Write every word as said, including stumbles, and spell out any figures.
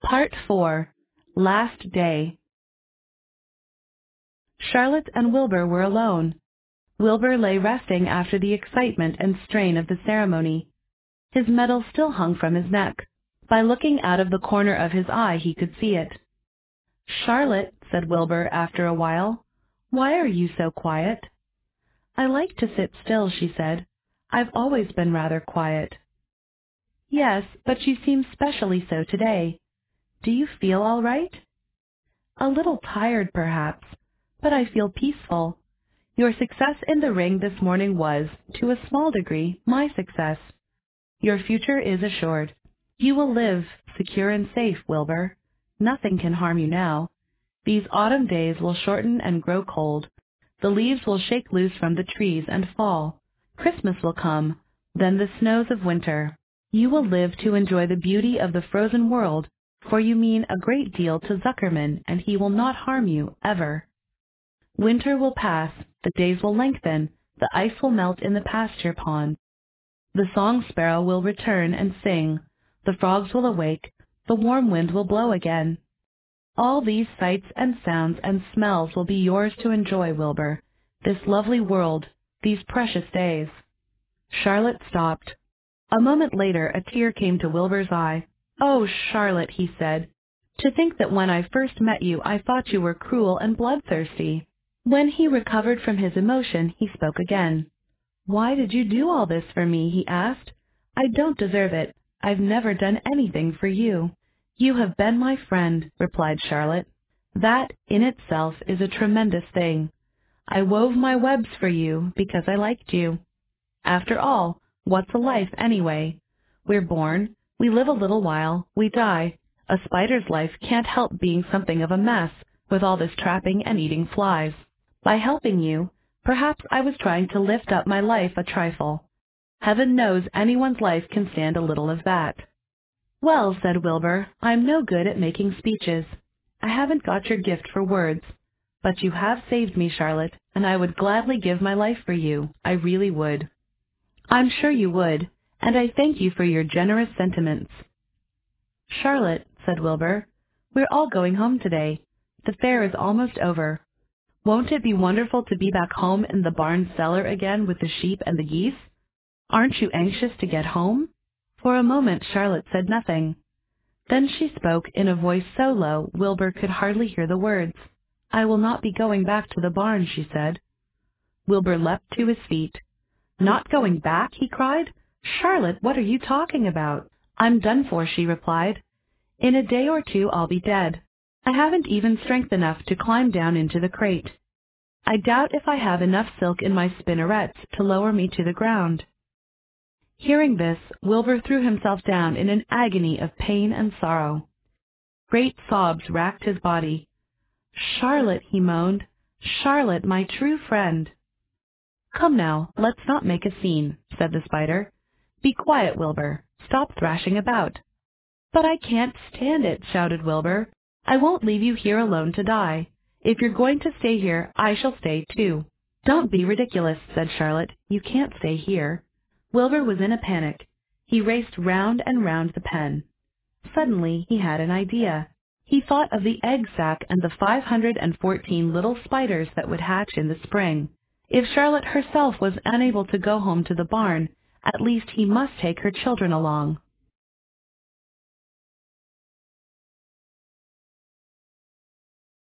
Part four. Last Day. Charlotte and Wilbur were alone. Wilbur lay resting after the excitement and strain of the ceremony. His medal still hung from his neck. By looking out of the corner of his eye he could see it. "Charlotte," said Wilbur after a while, "why are you so quiet?" "I like to sit still," she said. "I've always been rather quiet." "Yes, but you seem specially so today. Do you feel all right?" "A little tired, perhaps, but I feel peaceful. Your success in the ring this morning was, to a small degree, my success. Your future is assured. You will live, secure and safe, Wilbur. Nothing can harm you now. These autumn days will shorten and grow cold. The leaves will shake loose from the trees and fall. Christmas will come, then the snows of winter. You will live to enjoy the beauty of the frozen world, for you mean a great deal to Zuckerman, and he will not harm you, ever. Winter will pass, the days will lengthen, the ice will melt in the pasture pond. The song sparrow will return and sing, the frogs will awake, the warm wind will blow again. All these sights and sounds and smells will be yours to enjoy, Wilbur, this lovely world, these precious days." Charlotte stopped. A moment later a tear came to Wilbur's eye. "Oh, Charlotte," he said, "to think that when I first met you I thought you were cruel and bloodthirsty." When he recovered from his emotion he spoke again. "Why did you do all this for me?" he asked. "I don't deserve it. I've never done anything for you." "You have been my friend," replied Charlotte. "That, in itself, is a tremendous thing. I wove my webs for you because I liked you. After all, what's a life, anyway? We're born, we live a little while, we die. A spider's life can't help being something of a mess, with all this trapping and eating flies. By helping you, perhaps I was trying to lift up my life a trifle. Heaven knows anyone's life can stand a little of that." "Well," said Wilbur, "I'm no good at making speeches. I haven't got your gift for words. But you have saved me, Charlotte, and I would gladly give my life for you. I really would." "I'm sure you would, and I thank you for your generous sentiments." "Charlotte," said Wilbur, "we're all going home today. The fair is almost over. Won't it be wonderful to be back home in the barn cellar again with the sheep and the geese? Aren't you anxious to get home?" For a moment Charlotte said nothing. Then she spoke in a voice so low Wilbur could hardly hear the words. "I will not be going back to the barn," she said. Wilbur leapt to his feet. "Not going back?" he cried. "Charlotte, what are you talking about?" "I'm done for," she replied. "In a day or two I'll be dead. I haven't even strength enough to climb down into the crate. I doubt if I have enough silk in my spinnerets to lower me to the ground." Hearing this, Wilbur threw himself down in an agony of pain and sorrow. Great sobs racked his body. "Charlotte," he moaned, "Charlotte, my true friend." "Come now, let's not make a scene," said the spider. "Be quiet, Wilbur. Stop thrashing about." "But I can't stand it," shouted Wilbur. "I won't leave you here alone to die. If you're going to stay here, I shall stay too." "Don't be ridiculous," said Charlotte. "You can't stay here." Wilbur was in a panic. He raced round and round the pen. Suddenly he had an idea. He thought of the egg sack and the five hundred and fourteen little spiders that would hatch in the spring. If Charlotte herself was unable to go home to the barn, at least he must take her children along.